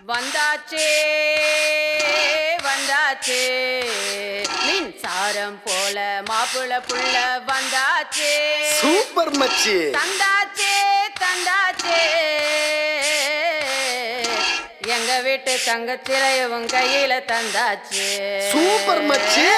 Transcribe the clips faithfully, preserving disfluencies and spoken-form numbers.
வந்தாச்சே வந்தாச்சே மின்சாரம் போல மாப்பிள புள்ள வந்தாச்சே சூப்பர் மச்சி தந்தாச்சே தந்தாச்சே எங்க வீட்டு தங்கச்சிலையும் கையில தந்தாச்சே சூப்பர் மச்சி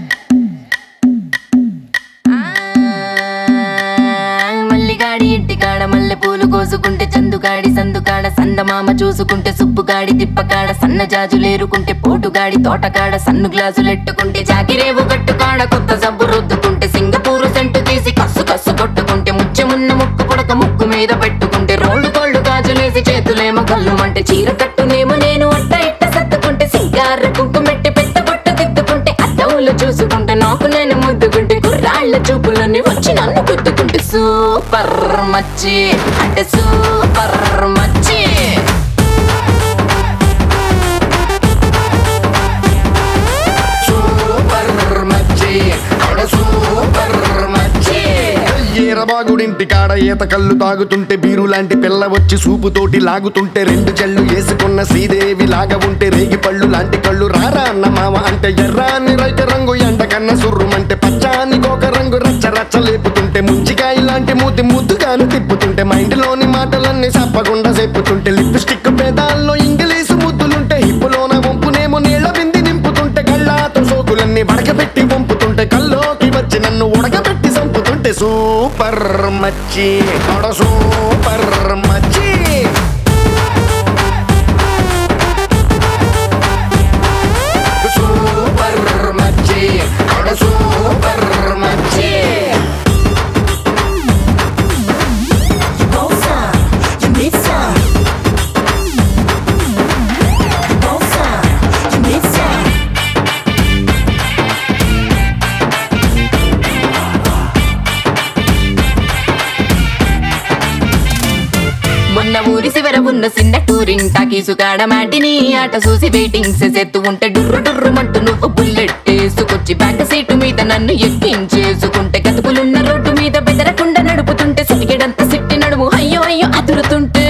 మల్లిగాడి ఇంటికాడ మల్లె పూలు కోసుకుంటే చందుగాడి సందుకాడ సందమామ చూసుకుంటే సుబ్బుగాడి తిప్పకాడ సన్న జాజులేరుకుంటే పోటుగాడి తోటకాడ సన్ను గ్లాసులెట్టుకుంటే జాకిరేవు కట్టుకాడ కొత్త సబ్బు రుద్దుకుంటే సింగపూరు సెంటు తీసి కస్సు కస్సు కొట్టుకుంటే ముచ్చెమున్న ముక్కు పొడక ముక్కు మీద పెట్టుకుంటే రోడ్డు కోళ్ళు గాజులేసి చేతులేమో కళ్ళుమంటే చీర కట్టునేమో నేను అట్ట ఇట్ట సత్తుకుంటే సింగార కుంకుమెట్టి పెట్ట బొట్ట దిద్దుకుంటే అద్దవులు చూసుకుంటే నాకు నేను ముద్దుకుంటే కుర్రాళ్ళ చూపులన్నీ వచ్చి నన్ను గుద్దుకుంటే సూపర్ మచ్చి అంటే సూపర్ మచ్చి సూపర్ మచ్చి అంటే సూపర్ మచ్చి ఈరబాగుడింటి కాడ ఈత కళ్ళు తాగుతుంటే బీరు లాంటి పిల్ల వచ్చి సూపుతోటి లాగుతుంటే రెండు చెళ్ళు వేసుకున్న శ్రీదేవి లాగా ఉంటే రేగి పళ్ళు లాంటి కళ్ళు రారా అన్న మామ అంటే ఎర్రాని రైత రంగు ఎండ కన్న సుర్రుమంటే పచ్చాని కోక రంగు రచ్చ రచ్చ లేపుతుంటే ముంచికాయ లాంటి మూతి ముద్దుగాను తిప్పుతుంటే మైండ్లోని మాటలన్నీ చెప్పకుండా చెప్పుతుంటే లిప్స్టిక్ పేదాల్లో ఇంగ్లీషు ముద్దులుంటే హిప్పులోన వంపునేమో నీళ్ళ బింది నింపుతుంటే కళ్ళాతో సోకులన్నీ వడకబెట్టి వంపుతుంటే కల్లోకి వచ్చి నన్ను ఉడకబెట్టి చంపుతుంటే సూపర్ మచ్చి అడ సూపర్ మచ్చి సూపర్ మచ్చి అడ సూపర్ మచ్చి మొన్న ఊరి శివర ఉన్న చిన్న టూరింగ్ టాకీసు కాడ మాటిని ఆట చూసి వెయిటింగ్ చేసేత్తు ఉంటే డుర్రు డుర్రు మంటూ నువ్వు బుల్లెట్ వేసుకొచ్చి బ్యాక్ సీటు మీద నన్ను ఎక్కించేసుకుంటే గతుకులున్న రోడ్డు మీద బెదరకుండా నడుపుతుంటే సిటికెడంత సిట్టి నడుము అయ్యో అయ్యో అదురుతుంటే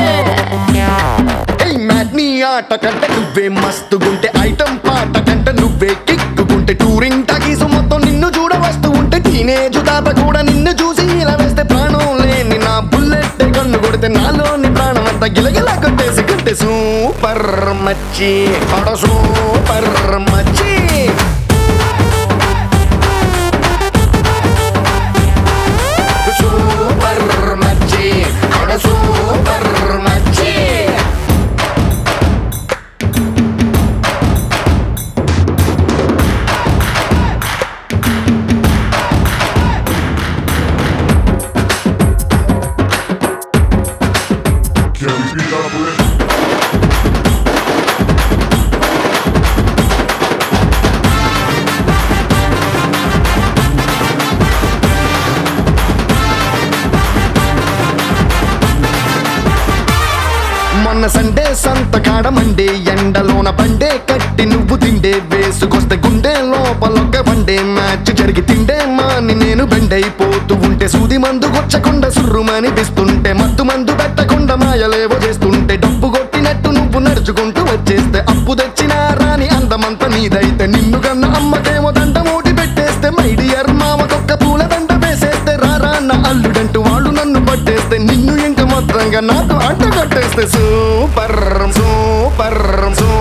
నీ ఆట కంటే నువ్వే మస్తుగుంటే ఐటమ్ పాట కంటే నువ్వే కిక్కుకుంటే టూరింగ్ టాకీసు మొత్తం నిన్ను చూడ వస్తూ ఉంటే టీనేజ్ తాత కూడా నిన్ను చూసి ఇలా వేస్తే ప్రాణం లేని నా బుల్లెట్ కన్ను కొడితే నాలోని ప్రాణం అంతా గిలగిలా కొట్టేసి కొట్టే సూపర్ మచ్చి అడ సూపర్ మచ్చి సూపర్ మచ్చి అడ సూపర్ మచ్చి మొన్న సండే సంత కాడ మండే ఎండలోన పండే కట్టి నువ్వు తిండే వేసుకొస్తే గుండె లోపలొక్క పండే మ్యాచ్ జరిగి తిండే మాని నేను బెండైపోతూ ఉంటే సూది మందు కొచ్చకుండా సుర్రుమనిపిస్తుంటే మత్తు మందు పెట్టకుండా మాయలేవో చేస్తుంటే డబ్బు కొట్టినట్టు నువ్వు నడుచుకుంటూ వచ్చేస్తే అప్పు తెచ్చిన రాని అందమంతా నీదైతే నిన్ను కన్నా అమ్మకేమో దండ మూటి పెట్టేస్తే మైడియర్ మామకొక్క పూల దండ వేసేస్తే రారా అన్న అల్లుడంటూ వాళ్ళు నన్ను పట్టేస్తే నిన్ను ఇంక మొత్తంగా నాకు అంట కట్టేస్తే సూపర్ సూపర్ సూపర్